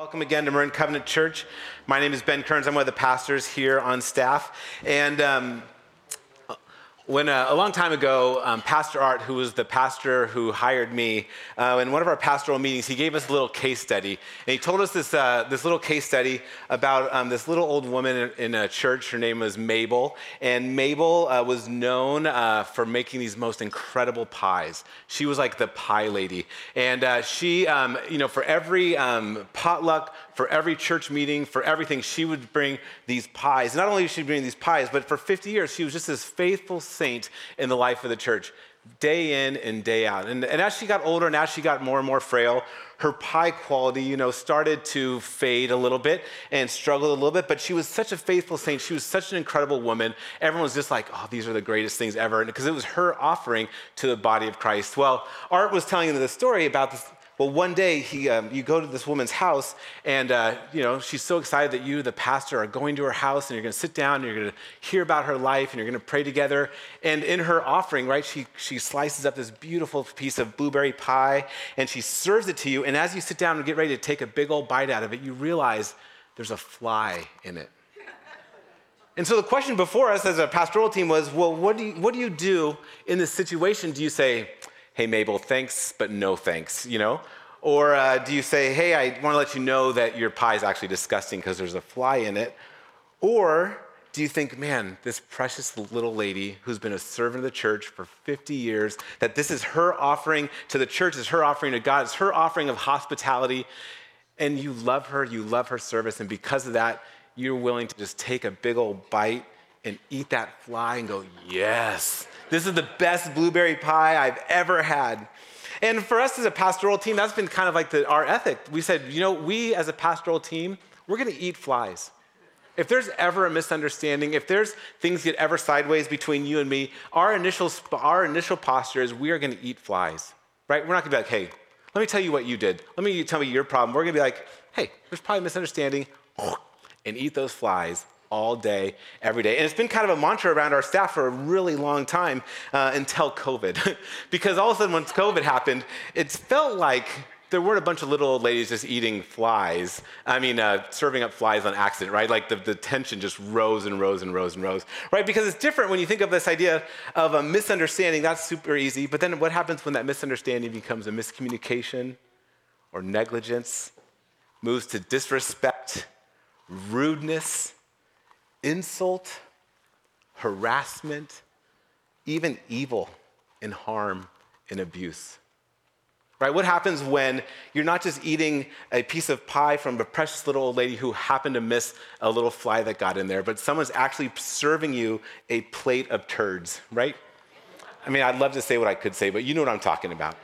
Welcome again to Marin Covenant Church. My name is Ben Kearns. I'm one of the pastors here on staff. And when a long time ago, Pastor Art, who was the pastor who hired me, in one of our pastoral meetings, he gave us a little case study. And he told us this little case study about this little old woman in a church. Her name was Mabel. And Mabel was known for making these most incredible pies. She was like the pie lady. And she, for every potluck, for every church meeting, for everything, she would bring these pies. Not only did she bring these pies, but for 50 years, she was just this faithful saint in the life of the church, day in and day out. And as she got older and as she got more and more frail, her pie quality, started to fade a little bit and struggled a little bit, but she was such a faithful saint. She was such an incredible woman. Everyone was just like, oh, these are the greatest things ever, because it was her offering to the body of Christ. Well, Art was telling the story about this. Well, one day, you go to this woman's house, and she's so excited that you, the pastor, are going to her house, and you're going to sit down, and you're going to hear about her life, and you're going to pray together. And in her offering, right, she slices up this beautiful piece of blueberry pie, and she serves it to you. And as you sit down and get ready to take a big old bite out of it, you realize there's a fly in it. And so the question before us as a pastoral team was, well, what do you do in this situation? Do you say, hey, Mabel, thanks, but no thanks, Or do you say, hey, I want to let you know that your pie is actually disgusting because there's a fly in it? Or do you think, man, this precious little lady who's been a servant of the church for 50 years, that this is her offering to the church, is her offering to God, it's her offering of hospitality, and you love her service, and because of that, you're willing to just take a big old bite and eat that fly and go, yes, this is the best blueberry pie I've ever had. And for us as a pastoral team, that's been kind of like our ethic. We said, we as a pastoral team, we're going to eat flies. If there's ever a misunderstanding, if there's things get ever sideways between you and me, our initial posture is we are going to eat flies, right? We're not going to be like, hey, let me tell you what you did. Let me tell me your problem. We're going to be like, hey, there's probably a misunderstanding, and eat those flies all day, every day. And it's been kind of a mantra around our staff for a really long time until COVID. Because all of a sudden, once COVID happened, it felt like there weren't a bunch of little old ladies just eating flies. Serving up flies on accident, right? Like the tension just rose and rose and rose and rose, right? Because it's different when you think of this idea of a misunderstanding. That's super easy. But then what happens when that misunderstanding becomes a miscommunication or negligence, moves to disrespect, rudeness, insult, harassment, even evil and harm and abuse, right? What happens when you're not just eating a piece of pie from a precious little old lady who happened to miss a little fly that got in there, but someone's actually serving you a plate of turds, right? I'd love to say what I could say, but you know what I'm talking about.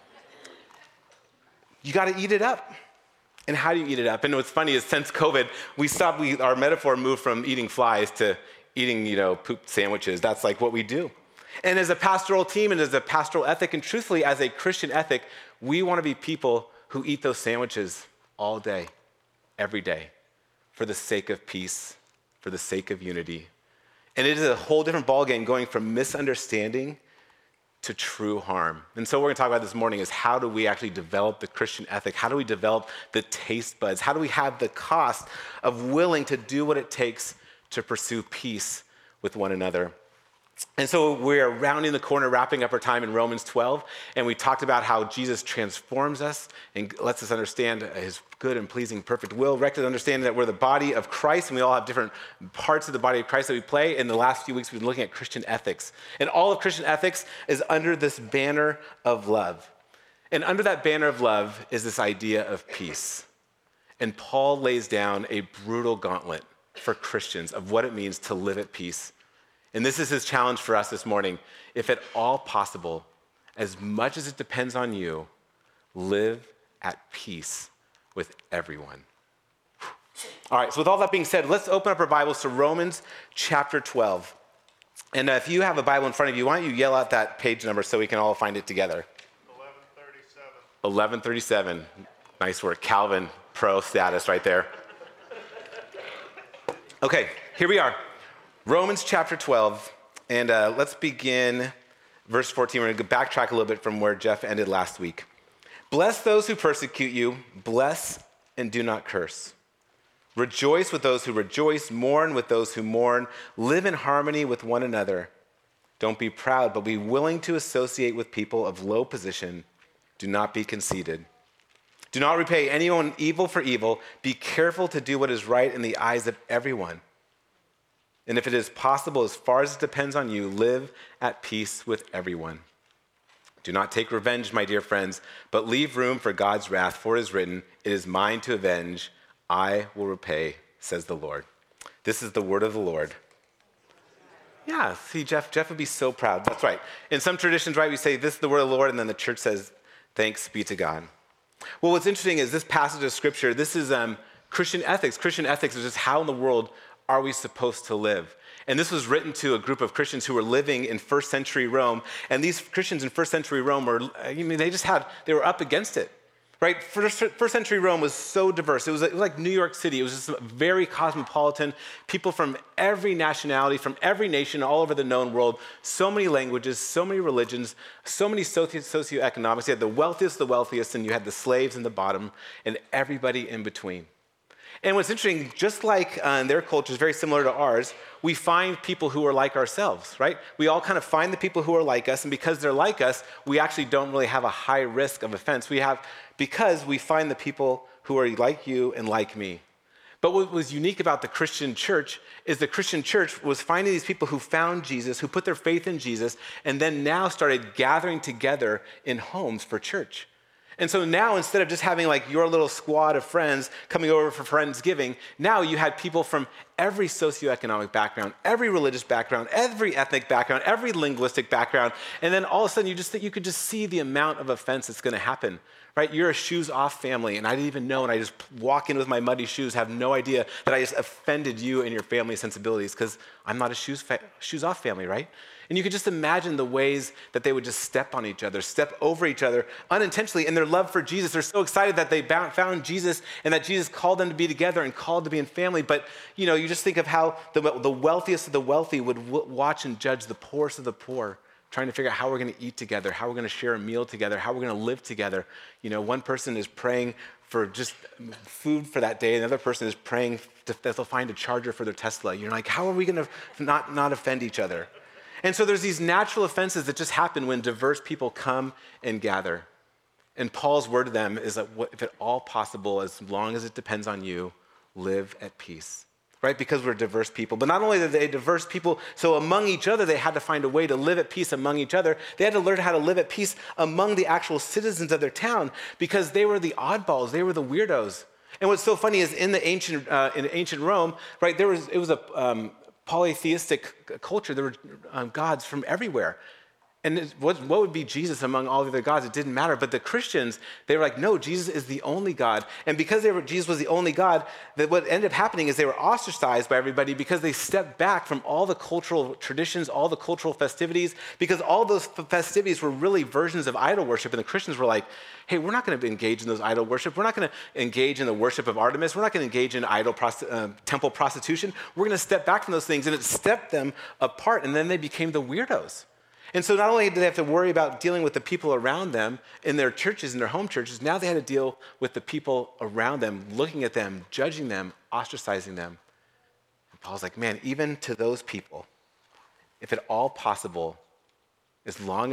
You got to eat it up. And how do you eat it up? And what's funny is since COVID, our metaphor moved from eating flies to eating, poop sandwiches. That's like what we do. And as a pastoral team and as a pastoral ethic, and truthfully as a Christian ethic, we want to be people who eat those sandwiches all day, every day, for the sake of peace, for the sake of unity. And it is a whole different ballgame going from misunderstanding to true harm. And so what we're going to talk about this morning is how do we actually develop the Christian ethic? How do we develop the taste buds? How do we have the cost of willing to do what it takes to pursue peace with one another? And so we're rounding the corner, wrapping up our time in Romans 12, and we talked about how Jesus transforms us and lets us understand his good and pleasing perfect will, recognize understanding that we're the body of Christ, and we all have different parts of the body of Christ that we play. In the last few weeks, we've been looking at Christian ethics. And all of Christian ethics is under this banner of love. And under that banner of love is this idea of peace. And Paul lays down a brutal gauntlet for Christians of what it means to live at peace. And this is his challenge for us this morning. If at all possible, as much as it depends on you, live at peace with everyone. All right, so with all that being said, let's open up our Bibles to Romans chapter 12. And if you have a Bible in front of you, why don't you yell out that page number so we can all find it together? 1137. 1137. Nice work. Calvin Pro status right there. Okay, here we are. Romans chapter 12, and let's begin verse 14. We're going to backtrack a little bit from where Jeff ended last week. Bless those who persecute you. Bless and do not curse. Rejoice with those who rejoice, mourn with those who mourn, live in harmony with one another. Don't be proud, but be willing to associate with people of low position. Do not be conceited. Do not repay anyone evil for evil. Be careful to do what is right in the eyes of everyone. And if it is possible, as far as it depends on you, live at peace with everyone. Do not take revenge, my dear friends, but leave room for God's wrath, for it is written, "It is mine to avenge. I will repay," says the Lord. This is the word of the Lord. Yeah, see, Jeff would be so proud. That's right. In some traditions, right, we say, "This is the word of the Lord," and then the church says, "Thanks be to God." Well, what's interesting is this passage of scripture, this is Christian ethics. Christian ethics is just how in the world are we supposed to live? And this was written to a group of Christians who were living in first century Rome. And these Christians in first century Rome they were up against it, right? First century Rome was so diverse. It was like New York City. It was just very cosmopolitan. People from every nationality, from every nation, all over the known world. So many languages, so many religions, so many socioeconomics. You had the wealthiest, and you had the slaves in the bottom, and everybody in between. And what's interesting, just like their culture is very similar to ours, we find people who are like ourselves, right? We all kind of find the people who are like us, and because they're like us, we actually don't really have a high risk of offense. Because we find the people who are like you and like me. But what was unique about the Christian church is the Christian church was finding these people who found Jesus, who put their faith in Jesus, and then now started gathering together in homes for church. And so now, instead of just having like your little squad of friends coming over for Friendsgiving, now you had people from every socioeconomic background, every religious background, every ethnic background, every linguistic background. And then all of a sudden you could just see the amount of offense that's going to happen, right? You're a shoes off family, and I didn't even know, and I just walk in with my muddy shoes, have no idea that I just offended you and your family sensibilities because I'm not a shoes off family, right? And you could just imagine the ways that they would just step on each other, step over each other unintentionally in their love for Jesus. They're so excited that they found Jesus and that Jesus called them to be together and called to be in family. But, you just think of how the wealthiest of the wealthy would watch and judge the poorest of the poor, trying to figure out how we're going to eat together, how we're going to share a meal together, how we're going to live together. One person is praying for just food for that day, another person is praying that they'll find a charger for their Tesla. You're like, how are we going to not offend each other? And so there's these natural offenses that just happen when diverse people come and gather. And Paul's word to them is that if at all possible, as long as it depends on you, live at peace, right? Because we're diverse people. But not only are they diverse people, so among each other, they had to find a way to live at peace among each other. They had to learn how to live at peace among the actual citizens of their town because they were the oddballs, they were the weirdos. And what's so funny is in ancient Rome, right, it was a polytheistic culture. There were gods from everywhere. And what would be Jesus among all the other gods? It didn't matter. But the Christians, they were like, no, Jesus is the only God. And because Jesus was the only God, that what ended up happening is they were ostracized by everybody because they stepped back from all the cultural traditions, all the cultural festivities, because all those festivities were really versions of idol worship. And the Christians were like, hey, we're not going to engage in those idol worship. We're not going to engage in the worship of Artemis. We're not going to engage in temple prostitution. We're going to step back from those things. And it stepped them apart. And then they became the weirdos. And so not only did they have to worry about dealing with the people around them in their churches, in their home churches, now they had to deal with the people around them, looking at them, judging them, ostracizing them. And Paul's like, man, even to those people, if at all possible, as long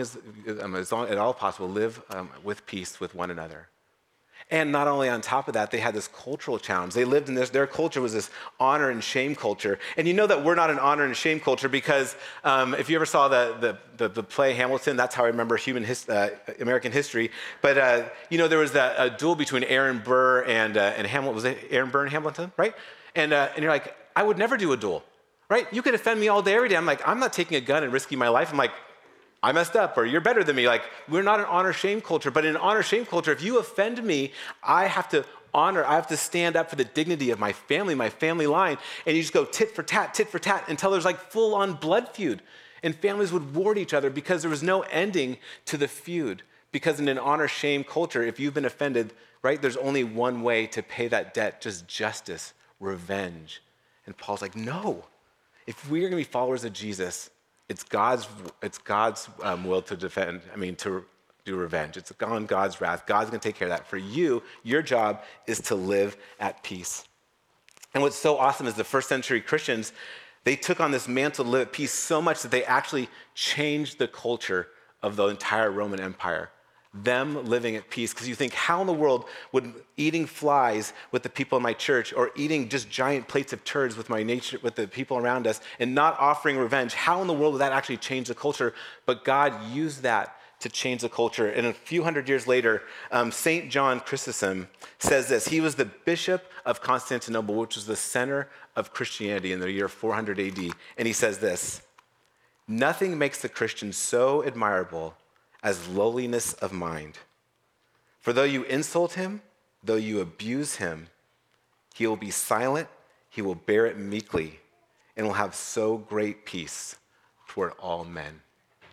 at all possible, live with peace with one another. And not only on top of that, they had this cultural challenge. They lived in their culture was this honor and shame culture. And you know that we're not an honor and shame culture because if you ever saw the play Hamilton, that's how I remember American history. But there was a duel between Aaron Burr and Hamilton. Was it Aaron Burr and Hamilton, right? And you're like, I would never do a duel, right? You could offend me all day, every day. I'm like, I'm not taking a gun and risking my life. I'm like, I messed up, or you're better than me. Like, we're not an honor-shame culture, but in an honor-shame culture, if you offend me, I have to stand up for the dignity of my family line, and you just go tit for tat, until there's like full-on blood feud, and families would ward each other because there was no ending to the feud, because in an honor-shame culture, if you've been offended, right, there's only one way to pay that debt, just justice, revenge. And Paul's like, no, if we are going to be followers of Jesus, it's God's will to defend. do revenge. It's on God's wrath. God's going to take care of that. For you, your job is to live at peace. And what's so awesome is the first century Christians, they took on this mantle to live at peace so much that they actually changed the culture of the entire Roman Empire. Them living at peace. Because you think, how in the world would eating flies with the people in my church, or eating just giant plates of turds with with the people around us, and not offering revenge, how in the world would that actually change the culture? But God used that to change the culture. And a few hundred years later, St. John Chrysostom says this. He was the bishop of Constantinople, which was the center of Christianity in the year 400 AD. And he says this: nothing makes the Christian so admirable as lowliness of mind. For though you insult him, though you abuse him, he will be silent, he will bear it meekly, and will have so great peace toward all men.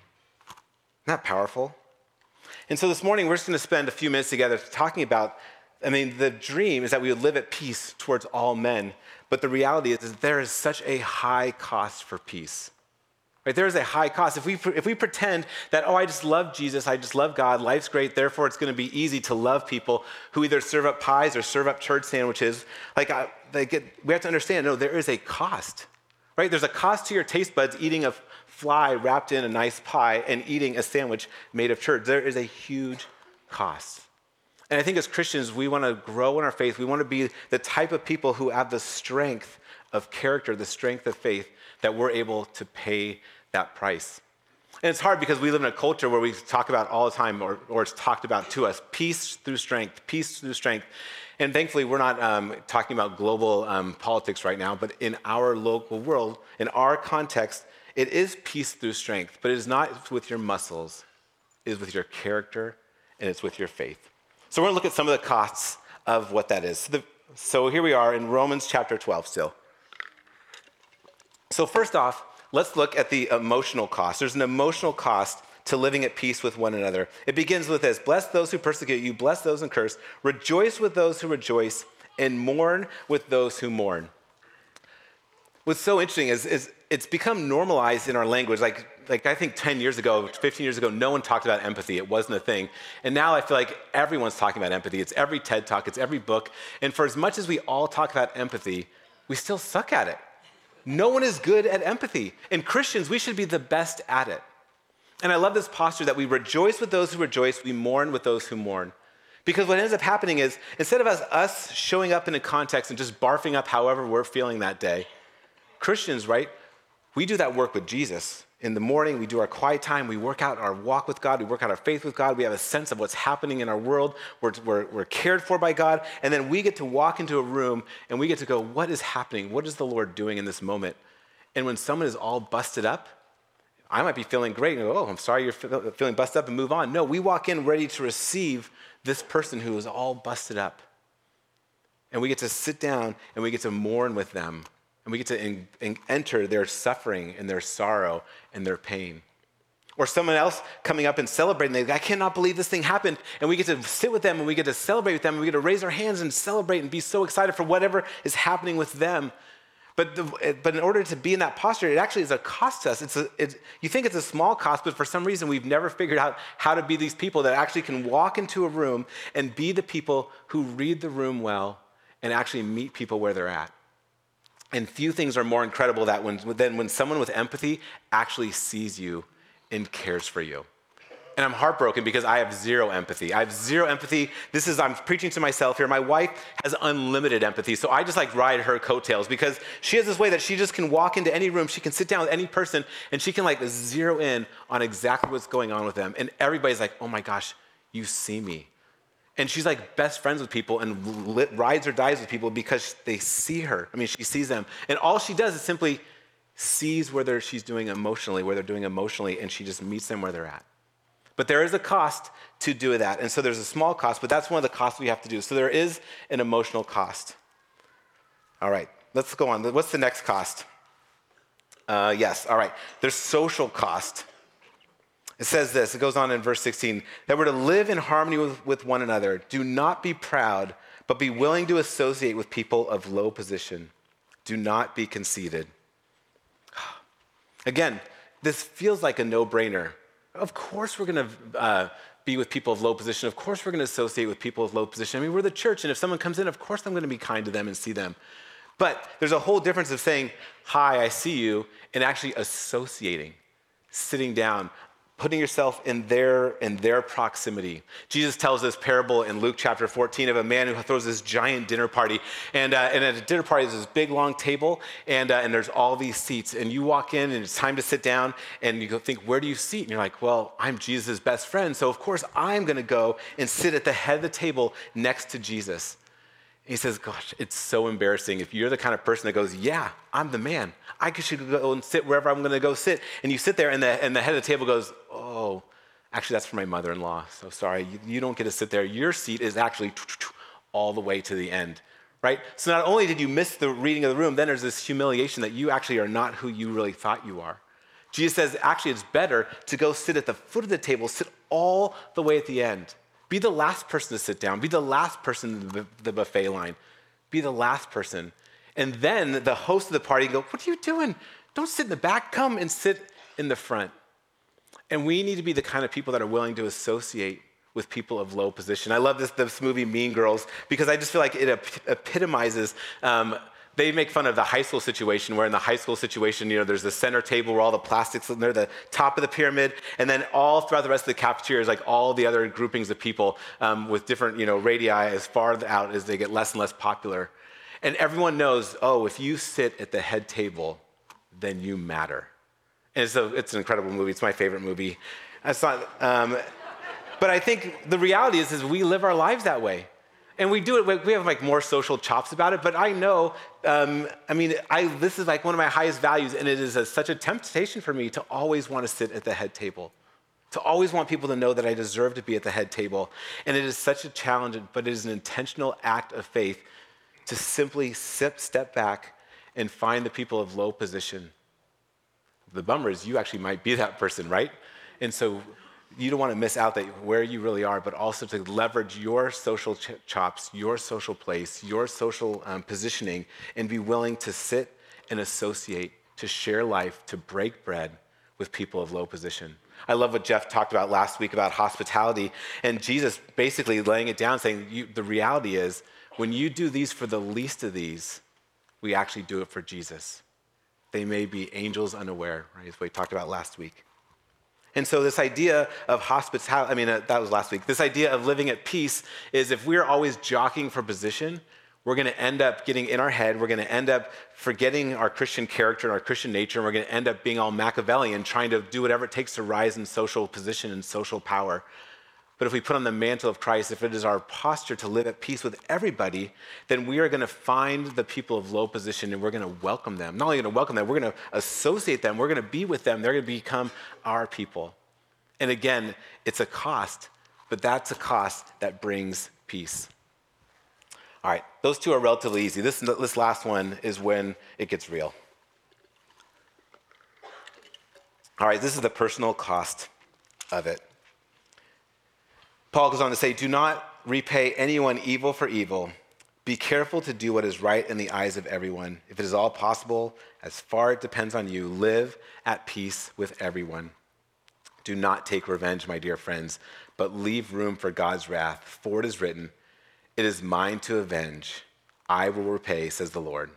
Isn't that powerful? And so this morning, we're just going to spend a few minutes together talking about, the dream is that we would live at peace towards all men, but the reality is that there is such a high cost for peace. Right? There is a high cost. If we pretend that, I just love Jesus, I just love God, life's great, therefore it's going to be easy to love people who either serve up pies or serve up church sandwiches, we have to understand, no, there is a cost. Right? There's a cost to your taste buds eating a fly wrapped in a nice pie and eating a sandwich made of turds. There is a huge cost. And I think as Christians, we want to grow in our faith. We want to be the type of people who have the strength of character, the strength of faith, that we're able to pay that price. And it's hard because we live in a culture where we talk about all the time, or it's talked about to us, peace through strength, peace through strength. And thankfully, we're not talking about global politics right now, but in our local world, in our context, it is peace through strength, but it is not with your muscles. It is with your character, and it's with your faith. So we're going to look at some of the costs of what that is. So here we are in Romans chapter 12 still. So first off, let's look at the emotional cost. There's an emotional cost to living at peace with one another. It begins with this: bless those who persecute you, bless those who curse, rejoice with those who rejoice, and mourn with those who mourn. What's so interesting is it's become normalized in our language. Like I think 10 years ago, 15 years ago, no one talked about empathy. It wasn't a thing. And now I feel like everyone's talking about empathy. It's every TED Talk, it's every book. And for as much as we all talk about empathy, we still suck at it. No one is good at empathy. And Christians, we should be the best at it. And I love this posture that we rejoice with those who rejoice, we mourn with those who mourn. Because what ends up happening is, instead of us showing up in a context and just barfing up however we're feeling that day, Christians, right, we do that work with Jesus. In the morning, we do our quiet time, we work out our walk with God, we work out our faith with God, we have a sense of what's happening in our world, we're cared for by God, and then we get to walk into a room and we get to go, what is happening? What is the Lord doing in this moment? And when someone is all busted up, I might be feeling great and go, I'm sorry you're feeling busted up, and move on. No, we walk in ready to receive this person who is all busted up. And we get to sit down and we get to mourn with them. And we get to enter their suffering and their sorrow and their pain. Or someone else coming up and celebrating, they go, I cannot believe this thing happened. And we get to sit with them and we get to celebrate with them and we get to raise our hands and celebrate and be so excited for whatever is happening with them. But in order to be in that posture, it actually is a cost to us. You think it's a small cost, but for some reason we've never figured out how to be these people that actually can walk into a room and be the people who read the room well and actually meet people where they're at. And few things are more incredible than when someone with empathy actually sees you and cares for you. And I'm heartbroken because I have zero empathy. I have zero empathy. I'm preaching to myself here. My wife has unlimited empathy, so I just ride her coattails because she has this way that she just can walk into any room, she can sit down with any person, and she can zero in on exactly what's going on with them. And everybody's like, oh my gosh, you see me. And she's best friends with people and rides or dies with people because they see her. She sees them. And all she does is simply sees where she's doing emotionally, where they're doing emotionally, and she just meets them where they're at. But there is a cost to do that. And so there's a small cost, but that's one of the costs we have to do. So there is an emotional cost. All right, let's go on. What's the next cost? Yes, all right. There's social cost. It says this, it goes on in verse 16, that we're to live in harmony with one another. Do not be proud, but be willing to associate with people of low position. Do not be conceited. Again, this feels like a no-brainer. Of course we're going to be with people of low position. Of course we're going to associate with people of low position. I mean, we're the church, and if someone comes in, of course I'm going to be kind to them and see them. But there's a whole difference of saying, hi, I see you, and actually associating, sitting down, putting yourself in their proximity. Jesus tells this parable in Luke chapter 14 of a man who throws this giant dinner party. And at a dinner party, there's this big, long table, and there's all these seats. And you walk in, and it's time to sit down, and you go think, where do you seat? And you're like, well, I'm Jesus' best friend, so of course I'm going to go and sit at the head of the table next to Jesus. He says, gosh, it's so embarrassing if you're the kind of person that goes, yeah, I'm the man. I should go and sit wherever I'm going to go sit. And you sit there, and the head of the table goes, oh, actually, that's for my mother-in-law. So sorry, you don't get to sit there. Your seat is actually all the way to the end, right? So not only did you miss the reading of the room, then there's this humiliation that you actually are not who you really thought you are. Jesus says, actually, it's better to go sit at the foot of the table, sit all the way at the end. Be the last person to sit down. Be the last person in the buffet line. Be the last person. And then the host of the party go, what are you doing? Don't sit in the back. Come and sit in the front. And we need to be the kind of people that are willing to associate with people of low position. I love this movie, Mean Girls, because I just feel like it epitomizes they make fun of the high school situation, where in the high school situation, there's the center table where all the plastics, and they're the top of the pyramid, and then all throughout the rest of the cafeteria is like all the other groupings of people with different, radii as far out as they get less and less popular. And everyone knows, oh, if you sit at the head table, then you matter. And it's an incredible movie. It's my favorite movie. But I think the reality is we live our lives that way. And we do it, we have like more social chops about it, but I know, this is like one of my highest values, and it is such a temptation for me to always want to sit at the head table, to always want people to know that I deserve to be at the head table. And it is such a challenge, but it is an intentional act of faith to simply step back and find the people of low position. The bummer is you actually might be that person, right? And so you don't want to miss out that where you really are, but also to leverage your social chops, your social place, your social positioning, and be willing to sit and associate, to share life, to break bread with people of low position. I love what Jeff talked about last week about hospitality, and Jesus basically laying it down, saying the reality is when you do these for the least of these, we actually do it for Jesus. They may be angels unaware, right? That's what we talked about last week. And so this idea of hospitality, that was last week. This idea of living at peace is if we're always jockeying for position, we're going to end up getting in our head. We're going to end up forgetting our Christian character and our Christian nature. And we're going to end up being all Machiavellian, trying to do whatever it takes to rise in social position and social power. But if we put on the mantle of Christ, if it is our posture to live at peace with everybody, then we are going to find the people of low position and we're going to welcome them. Not only going to welcome them, we're going to associate them. We're going to be with them. They're going to become our people. And again, it's a cost, but that's a cost that brings peace. All right, those two are relatively easy. This last one is when it gets real. All right, this is the personal cost of it. Paul goes on to say, do not repay anyone evil for evil. Be careful to do what is right in the eyes of everyone. If it is all possible, as far it depends on you, live at peace with everyone. Do not take revenge, my dear friends, but leave room for God's wrath. For it is written, it is mine to avenge. I will repay, says the Lord.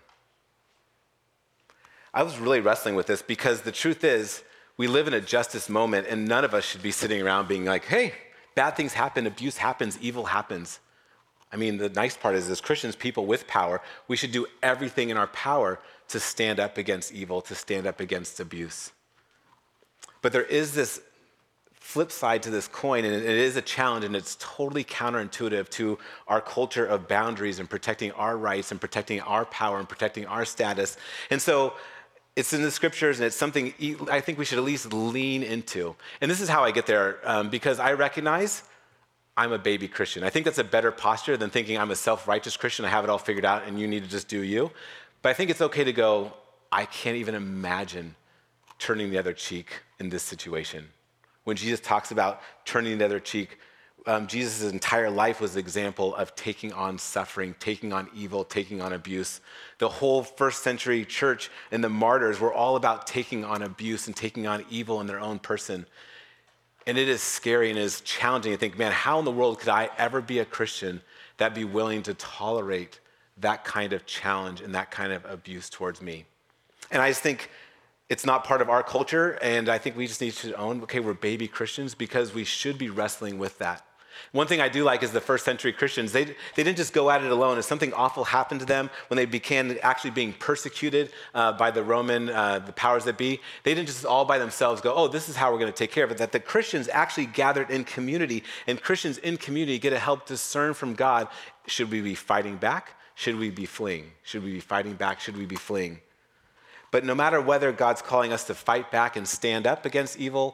I was really wrestling with this because the truth is, we live in a justice moment and none of us should be sitting around being like, hey, bad things happen, abuse happens, evil happens. The nice part is, as Christians, people with power, we should do everything in our power to stand up against evil, to stand up against abuse. But there is this flip side to this coin, and it is a challenge, and it's totally counterintuitive to our culture of boundaries and protecting our rights and protecting our power and protecting our status. And so it's in the scriptures, and it's something I think we should at least lean into. And this is how I get there, because I recognize I'm a baby Christian. I think that's a better posture than thinking I'm a self-righteous Christian, I have it all figured out, and you need to just do you. But I think it's okay to go, I can't even imagine turning the other cheek in this situation. When Jesus talks about turning the other cheek, Jesus' entire life was an example of taking on suffering, taking on evil, taking on abuse. The whole first century church and the martyrs were all about taking on abuse and taking on evil in their own person. And it is scary and it is challenging to think, man, how in the world could I ever be a Christian that be willing to tolerate that kind of challenge and that kind of abuse towards me? And I just think it's not part of our culture, and I think we just need to own, okay, we're baby Christians because we should be wrestling with that. One thing I do like is the first century Christians, they didn't just go at it alone. If something awful happened to them, when they began actually being persecuted by the Roman, the powers that be, they didn't just all by themselves go, oh, this is how we're going to take care of it. That the Christians actually gathered in community, and Christians in community get to help discern from God, should we be fighting back? Should we be fleeing? Should we be fighting back? Should we be fleeing? But no matter whether God's calling us to fight back and stand up against evil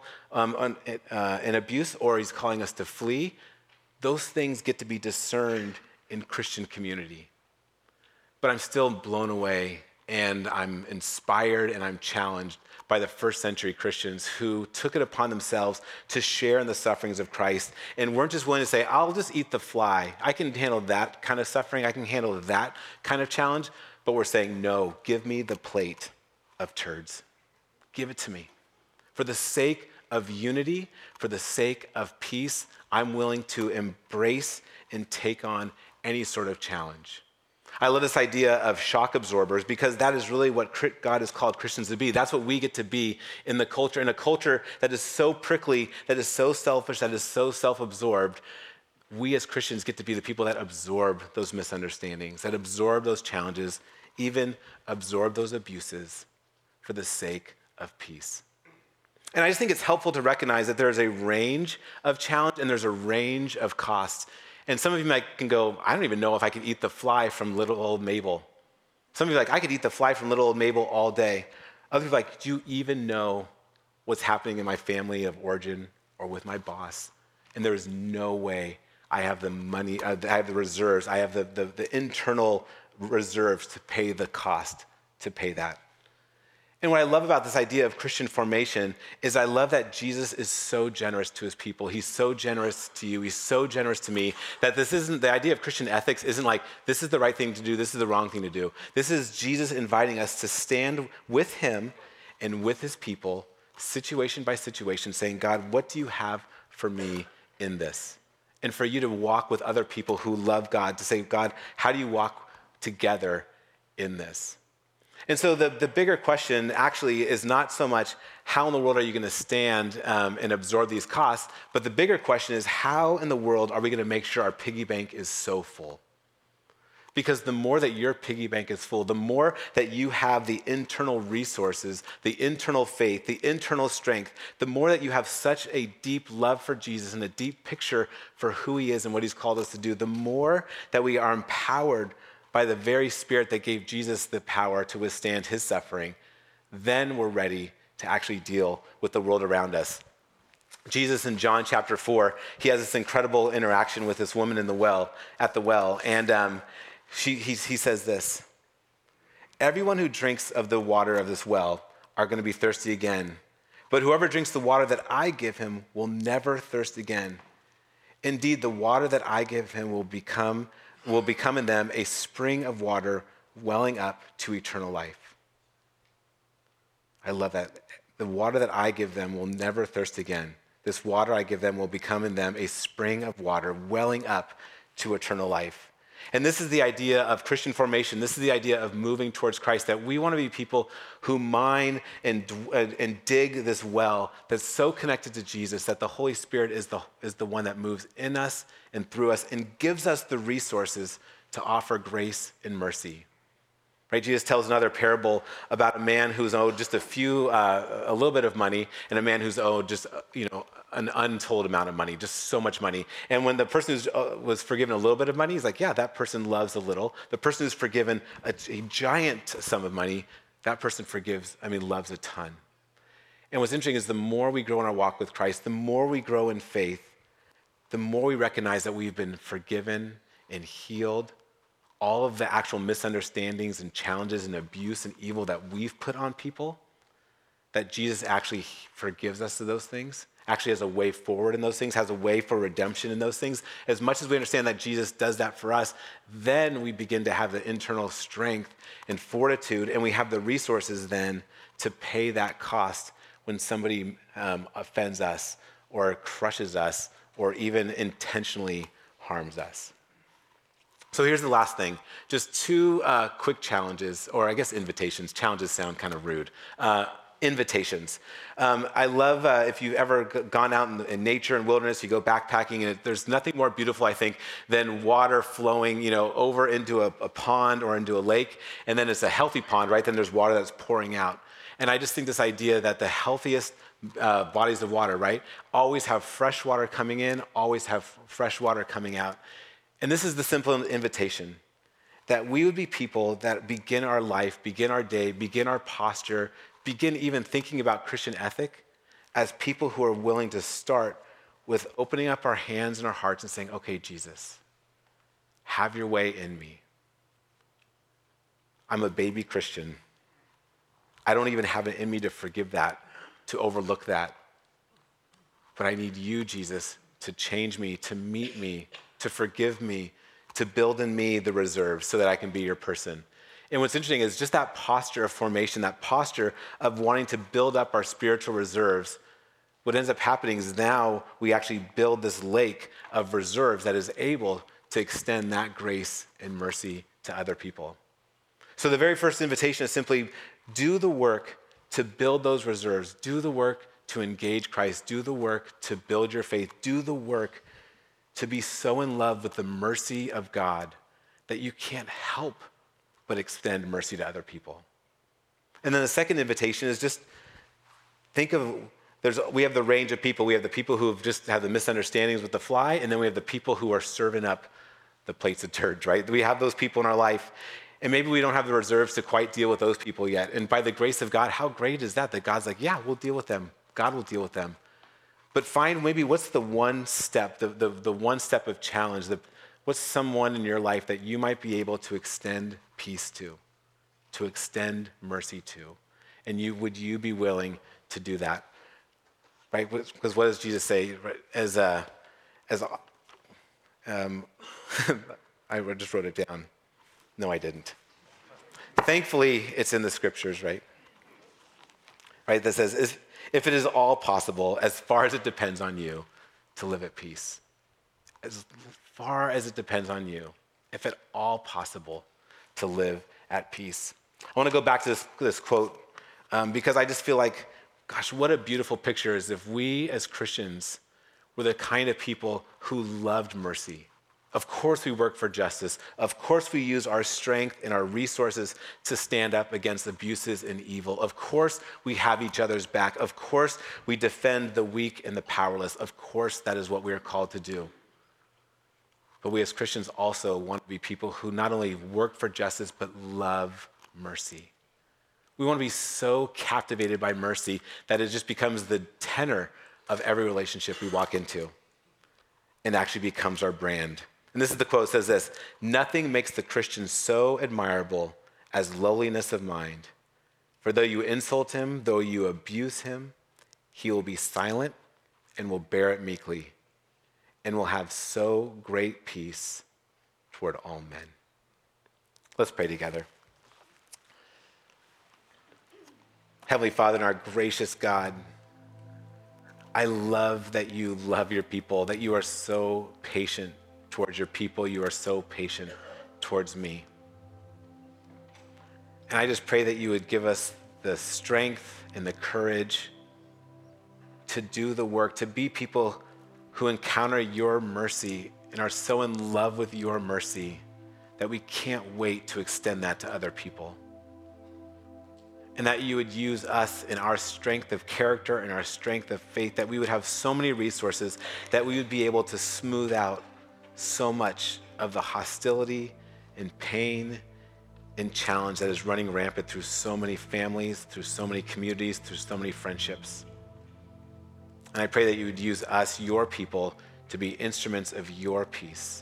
and abuse, or he's calling us to flee, those things get to be discerned in Christian community. But I'm still blown away, and I'm inspired, and I'm challenged by the first century Christians who took it upon themselves to share in the sufferings of Christ and weren't just willing to say, I'll just eat the fly. I can handle that kind of suffering. I can handle that kind of challenge. But we're saying, no, give me the plate of turds. Give it to me. For the sake of unity, for the sake of peace, I'm willing to embrace and take on any sort of challenge. I love this idea of shock absorbers because that is really what God has called Christians to be. That's what we get to be in the culture, in a culture that is so prickly, that is so selfish, that is so self-absorbed. We as Christians get to be the people that absorb those misunderstandings, that absorb those challenges, even absorb those abuses for the sake of peace. And I just think it's helpful to recognize that there's a range of challenge and there's a range of costs. And some of you can go, I don't even know if I could eat the fly from little old Mabel. Some of you are like, I could eat the fly from little old Mabel all day. Other people are like, do you even know what's happening in my family of origin or with my boss? And there is no way I have the money, I have the reserves, I have the internal reserves to pay the cost to pay that. And what I love about this idea of Christian formation is I love that Jesus is so generous to his people. He's so generous to you. He's so generous to me that this isn't, the idea of Christian ethics isn't like, this is the right thing to do, this is the wrong thing to do. This is Jesus inviting us to stand with him and with his people, situation by situation, saying, God, what do you have for me in this? And for you to walk with other people who love God, to say, God, how do you walk together in this? And so the bigger question actually is not so much how in the world are you going to stand and absorb these costs, but the bigger question is how in the world are we going to make sure our piggy bank is so full? Because the more that your piggy bank is full, the more that you have the internal resources, the internal faith, the internal strength, the more that you have such a deep love for Jesus and a deep picture for who he is and what he's called us to do, the more that we are empowered by the very Spirit that gave Jesus the power to withstand his suffering, then we're ready to actually deal with the world around us. Jesus in John chapter 4, he has this incredible interaction with this woman at the well, and he says this, everyone who drinks of the water of this well are going to be thirsty again, but whoever drinks the water that I give him will never thirst again. Indeed, the water that I give him will become in them a spring of water welling up to eternal life. I love that. The water that I give them will never thirst again. This water I give them will become in them a spring of water welling up to eternal life. And this is the idea of Christian formation. This is the idea of moving towards Christ, that we want to be people who mine and dig this well that's so connected to Jesus that the Holy Spirit is the one that moves in us and through us and gives us the resources to offer grace and mercy. Right? Jesus tells another parable about a man who's owed just a little bit of money, and a man who's owed just, an untold amount of money, just so much money. And when the person who was forgiven a little bit of money, he's like, yeah, that person loves a little. The person who's forgiven a giant sum of money, that person loves a ton. And what's interesting is the more we grow in our walk with Christ, the more we grow in faith, the more we recognize that we've been forgiven and healed. All of the actual misunderstandings and challenges and abuse and evil that we've put on people, that Jesus actually forgives us of those things, actually has a way forward in those things, has a way for redemption in those things. As much as we understand that Jesus does that for us, then we begin to have the internal strength and fortitude, and we have the resources then to pay that cost when somebody offends us or crushes us or even intentionally harms us. So here's the last thing. Just two quick challenges, or I guess invitations. Challenges sound kind of rude. Invitations. I love if you've ever gone out in nature and wilderness, you go backpacking, and there's nothing more beautiful, I think, than water flowing, over into a pond or into a lake, and then it's a healthy pond, right? Then there's water that's pouring out. And I just think this idea that the healthiest bodies of water, right, always have fresh water coming in, always have fresh water coming out. And this is the simple invitation, that we would be people that begin our life, begin our day, begin our posture, begin even thinking about Christian ethic as people who are willing to start with opening up our hands and our hearts and saying, okay, Jesus, have your way in me. I'm a baby Christian. I don't even have it in me to forgive that, to overlook that. But I need you, Jesus, to change me, to meet me, to forgive me, to build in me the reserves so that I can be your person. And what's interesting is just that posture of formation, that posture of wanting to build up our spiritual reserves. What ends up happening is now we actually build this lake of reserves that is able to extend that grace and mercy to other people. So the very first invitation is simply do the work to build those reserves. Do the work to engage Christ. Do the work to build your faith. Do the work to be so in love with the mercy of God that you can't help but extend mercy to other people. And then the second invitation is just think of, we have the range of people. We have the people who have just had the misunderstandings with the fly, and then we have the people who are serving up the plates of turds, right? We have those people in our life, and maybe we don't have the reserves to quite deal with those people yet. And by the grace of God, how great is that God's like, yeah, we'll deal with them. God will deal with them. But find maybe what's the one step, the one step of challenge, what's someone in your life that you might be able to extend peace to extend mercy to? And would you be willing to do that? Right? Because what does Jesus say? Right? I just wrote it down. No, I didn't. Thankfully, it's in the scriptures, right? Right, that says, if it is all possible, as far as it depends on you, to live at peace. As far as it depends on you, if at all possible, to live at peace. I want to go back to this quote because I just feel like, gosh, what a beautiful picture is if we as Christians were the kind of people who loved mercy. Of course we work for justice. Of course we use our strength and our resources to stand up against abuses and evil. Of course we have each other's back. Of course we defend the weak and the powerless. Of course that is what we are called to do. But we as Christians also want to be people who not only work for justice, but love mercy. We want to be so captivated by mercy that it just becomes the tenor of every relationship we walk into and actually becomes our brand. And this is the quote, it says this: nothing makes the Christian so admirable as lowliness of mind. For though you insult him, though you abuse him, he will be silent and will bear it meekly and will have so great peace toward all men. Let's pray together. Heavenly Father and our gracious God, I love that you love your people, that you are so patient towards your people. You are so patient towards me. And I just pray that you would give us the strength and the courage to do the work, to be people who encounter your mercy and are so in love with your mercy that we can't wait to extend that to other people. And that you would use us in our strength of character and our strength of faith, that we would have so many resources that we would be able to smooth out so much of the hostility and pain and challenge that is running rampant through so many families, through so many communities, through so many friendships. And I pray that you would use us, your people, to be instruments of your peace.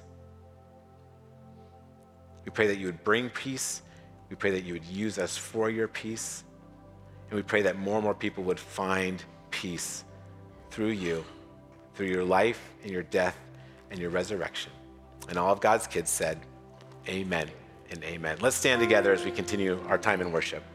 We pray that you would bring peace. We pray that you would use us for your peace. And we pray that more and more people would find peace through you, through your life and your death and your resurrection. And all of God's kids said, amen and amen. Let's stand together as we continue our time in worship.